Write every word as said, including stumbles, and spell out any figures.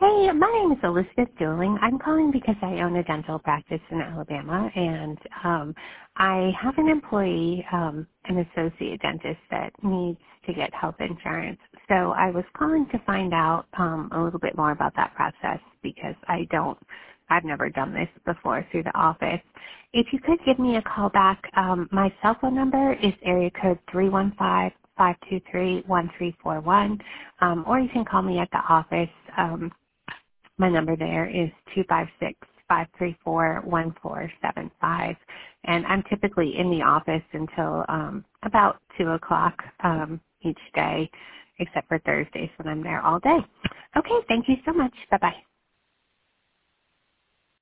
Hey, my name is Elizabeth Dooling. I'm calling because I own a dental practice in Alabama, and um, I have an employee, um, an associate dentist that needs to get health insurance. So I was calling to find out um, a little bit more about that process because I don't, I've never done this before through the office. If you could give me a call back, um, my cell phone number is area code three one five, five two three, one three four one, um, or you can call me at the office. Um, My number there is two five six, five three four, one four seven five, and I'm typically in the office until um, about two o'clock um, each day, except for Thursdays when I'm there all day. Okay, thank you so much. Bye-bye.